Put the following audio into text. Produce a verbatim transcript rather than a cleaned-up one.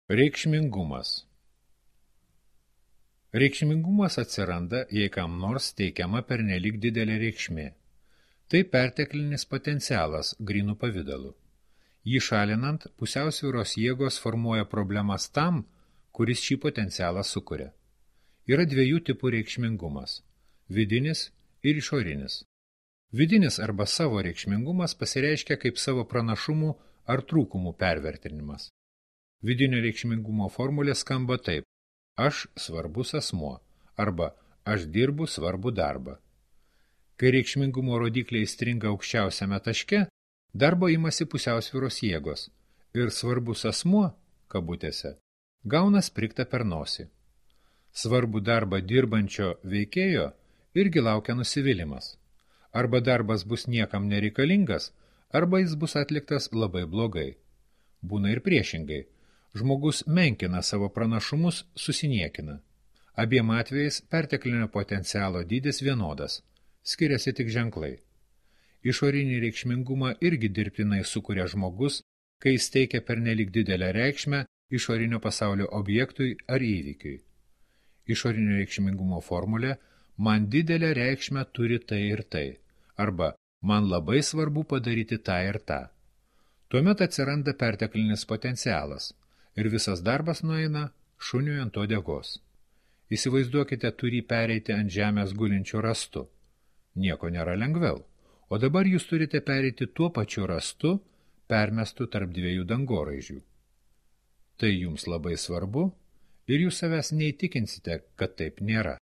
Reikšmingumas. Reikšmingumas atsiranda, jei kam nors teikiama pernelyg didelė reikšmė. Tai perteklinis potencialas grynų pavidalu. Jį šalinant, pusiausvyros jėgos formuoja problemas tam, kuris šį potencialą sukuria. Yra dviejų tipų reikšmingumas – vidinis ir išorinis. Vidinis arba savo reikšmingumas pasireiškia kaip savo pranašumų ar trūkumų pervertinimas. Vidinio reikšmingumo formulė skamba taip: aš svarbus asmuo arba aš dirbu svarbų darbą. Kai reikšmingumo rodikliai stringa aukščiausiame taške, darbo imasi pusiausvyros jėgos ir svarbus asmuo, kabutėse, gauna spriktą per nosį. Svarbų darbą dirbančio veikėjo irgi laukia nusivylimas. Arba darbas bus niekam nereikalingas, arba jis bus atliktas labai blogai. Būna ir priešingai. Žmogus menkina savo pranašumus, susiniekina. Abiem atvejais perteklinio potencialo dydis vienodas, skiriasi tik ženklai. Išorinį reikšmingumą irgi dirbtinai sukuria žmogus, kai jis teikia pernelyg didelę reikšmę išorinio pasaulio objektui ar įvykiui. Išorinio reikšmingumo formulė man didelę reikšmę turi tai ir tai, arba man labai svarbu padaryti tą ir tą. Tuomet atsiranda perteklinis potencialas ir visas darbas nueina šuniui ant uodegos. Įsivaizduokite turį pereiti ant žemės gulinčių rastu. Nieko nėra lengviau, o dabar jūs turite pereiti tuo pačiu rastu, permestu tarp dviejų dangoraižių. Tai jums labai svarbu ir jūs savęs neįtikinsite, kad taip nėra.